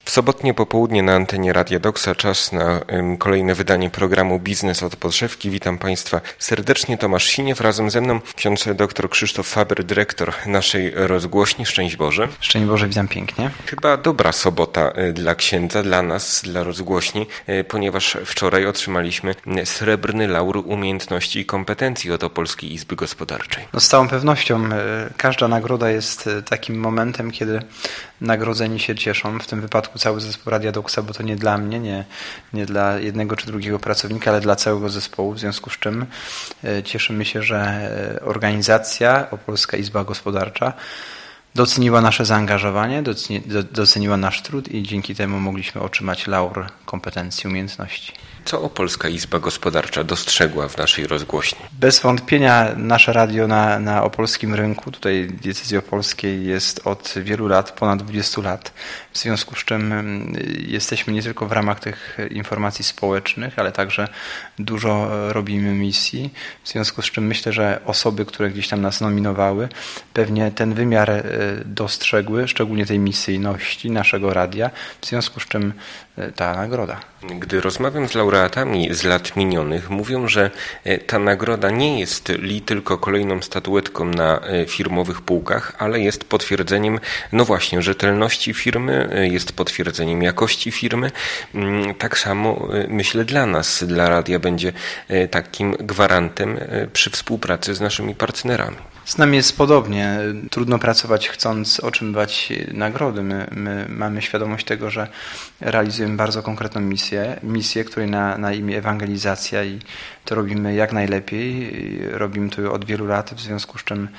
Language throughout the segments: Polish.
W sobotnie popołudnie na antenie Radia Doksa czas na kolejne wydanie programu Biznes od podszewki. Witam Państwa serdecznie. Tomasz Siniew, razem ze mną ksiądz dr Krzysztof Faber, dyrektor naszej rozgłośni. Szczęść Boże. Szczęść Boże, witam pięknie. Chyba dobra sobota dla księdza, dla nas, dla rozgłośni, ponieważ wczoraj otrzymaliśmy srebrny laur umiejętności i kompetencji od Opolskiej Izby Gospodarczej. No, z całą pewnością każda nagroda jest takim momentem, kiedy nagrodzeni się cieszą. W tym wypadku cały zespół Radia Doksa, bo to nie dla mnie, nie dla jednego czy drugiego pracownika, ale dla całego zespołu, w związku z czym cieszymy się, że organizacja Opolska Izba Gospodarcza doceniła nasze zaangażowanie, doceniła nasz trud i dzięki temu mogliśmy otrzymać laur kompetencji, umiejętności. Co Opolska Izba Gospodarcza dostrzegła w naszej rozgłośni? Bez wątpienia nasze radio na opolskim rynku, tutaj diecezji opolskiej, jest od wielu lat, ponad 20 lat, w związku z czym jesteśmy nie tylko w ramach tych informacji społecznych, ale także dużo robimy misji, w związku z czym myślę, że osoby, które gdzieś tam nas nominowały, pewnie ten wymiar dostrzegły, szczególnie tej misyjności naszego radia, w związku z czym ta nagroda. Gdy rozmawiam z laureatami z lat minionych, mówią, że ta nagroda nie jest tylko kolejną statuetką na firmowych półkach, ale jest potwierdzeniem, no właśnie, rzetelności firmy, jest potwierdzeniem jakości firmy. Tak samo myślę dla nas, dla radia będzie takim gwarantem przy współpracy z naszymi partnerami. Z nami jest podobnie. Trudno pracować chcąc otrzymywać nagrody. My mamy świadomość tego, że realizujemy bardzo konkretną misję, której na imię ewangelizacja i to robimy jak najlepiej. Robimy to od wielu lat, w związku z czym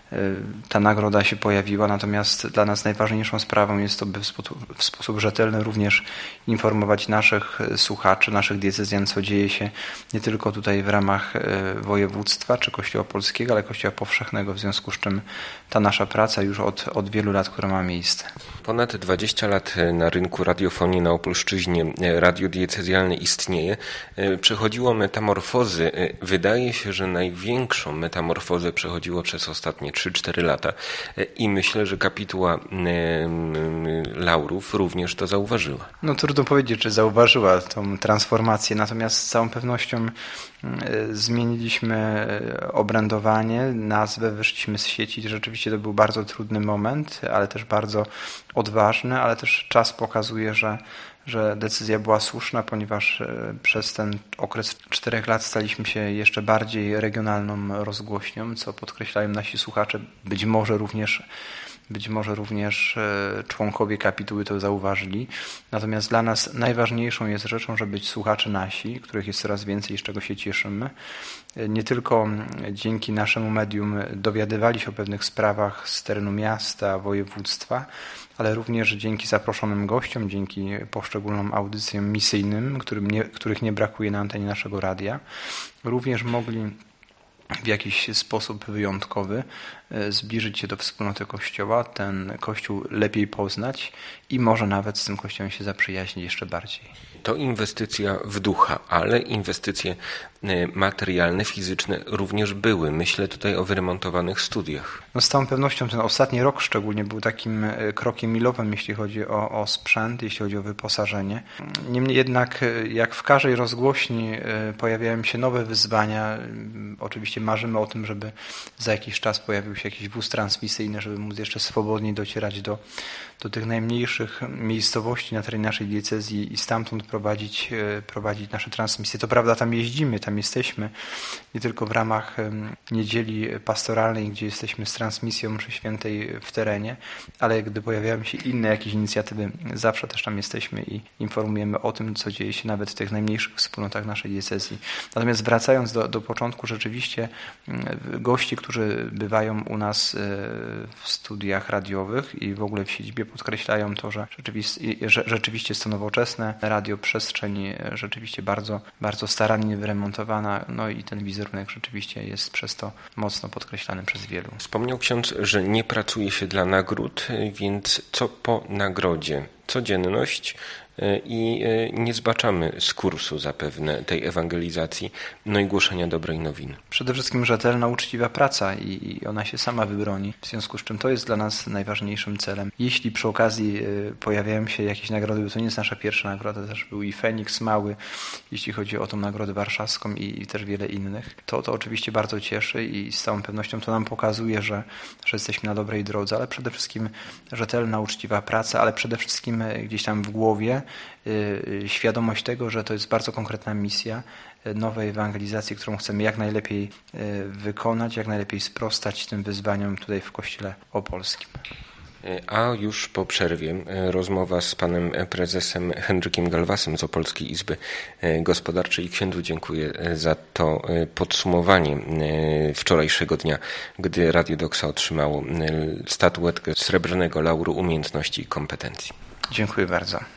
ta nagroda się pojawiła, natomiast dla nas najważniejszą sprawą jest to, by w sposób rzetelny również informować naszych słuchaczy, naszych diecezjan, co dzieje się nie tylko tutaj w ramach województwa czy Kościoła Polskiego, ale Kościoła Powszechnego, w związku z czym ta nasza praca już od wielu lat, która ma miejsce. Ponad 20 lat na rynku radiofonii na Opolszczyźnie radio diecezjalne istnieje. Przechodziło metamorfozy. Wydaje się, że największą metamorfozę przechodziło przez ostatnie 3-4 lata i myślę, że kapituła laurów również to zauważyła. No trudno powiedzieć, czy zauważyła tą transformację, natomiast z całą pewnością zmieniliśmy obrędowanie, nazwę, wyszliśmy z sieci. Rzeczywiście to był bardzo trudny moment, ale też bardzo odważny, ale też czas pokazuje, że decyzja była słuszna, ponieważ przez ten okres 4 lat staliśmy się jeszcze bardziej regionalną rozgłośnią, co podkreślają nasi słuchacze, być może również członkowie kapituły to zauważyli. Natomiast dla nas najważniejszą jest rzeczą, żeby słuchacze nasi, których jest coraz więcej, z czego się cieszymy, nie tylko dzięki naszemu medium dowiadywali się o pewnych sprawach z terenu miasta, województwa, ale również dzięki zaproszonym gościom, dzięki poszczególnym audycjom misyjnym, których nie brakuje na antenie naszego radia, również mogli w jakiś sposób wyjątkowy zbliżyć się do wspólnoty Kościoła, ten Kościół lepiej poznać i może nawet z tym Kościołem się zaprzyjaźnić jeszcze bardziej. To inwestycja w ducha, ale inwestycje materialne, fizyczne również były. Myślę tutaj o wyremontowanych studiach. No z całą pewnością ten ostatni rok szczególnie był takim krokiem milowym, jeśli chodzi o sprzęt, jeśli chodzi o wyposażenie. Niemniej jednak, jak w każdej rozgłośni pojawiają się nowe wyzwania. Oczywiście marzymy o tym, żeby za jakiś czas pojawił się jakiś wóz transmisyjny, żeby móc jeszcze swobodniej docierać do tych najmniejszych miejscowości na terenie naszej diecezji i stamtąd prowadzić nasze transmisje. To prawda, tam jeździmy, tam jesteśmy, nie tylko w ramach niedzieli pastoralnej, gdzie jesteśmy z transmisją mszy świętej w terenie, ale gdy pojawiają się inne jakieś inicjatywy, zawsze też tam jesteśmy i informujemy o tym, co dzieje się nawet w tych najmniejszych wspólnotach naszej diecezji. Natomiast wracając do początku, rzeczywiście gości, którzy bywają u nas w studiach radiowych i w ogóle w siedzibie, podkreślają to, że rzeczywiście jest to nowoczesne radio, przestrzeń rzeczywiście bardzo, bardzo starannie wyremontowana, no i ten wizerunek rzeczywiście jest przez to mocno podkreślany przez wielu. Wspomniał ksiądz, że nie pracuje się dla nagród, więc co po nagrodzie? Codzienność, i nie zbaczamy z kursu zapewne tej ewangelizacji, no i głoszenia dobrej nowiny. Przede wszystkim rzetelna, uczciwa praca i ona się sama wybroni, w związku z czym to jest dla nas najważniejszym celem. Jeśli przy okazji pojawiają się jakieś nagrody, bo to nie jest nasza pierwsza nagroda, też był i Feniks Mały, jeśli chodzi o tą nagrodę warszawską i też wiele innych, to oczywiście bardzo cieszy i z całą pewnością to nam pokazuje, że jesteśmy na dobrej drodze, ale przede wszystkim rzetelna, uczciwa praca, ale przede wszystkim gdzieś tam w głowie świadomość tego, że to jest bardzo konkretna misja nowej ewangelizacji, którą chcemy jak najlepiej wykonać, jak najlepiej sprostać tym wyzwaniom tutaj w Kościele Opolskim. A już po przerwie rozmowa z panem prezesem Henrykiem Galwasem z Opolskiej Izby Gospodarczej. Księdzu dziękuję za to podsumowanie wczorajszego dnia, gdy Radio Doxa otrzymało statuetkę Srebrnego Lauru Umiejętności i Kompetencji. Dziękuję bardzo.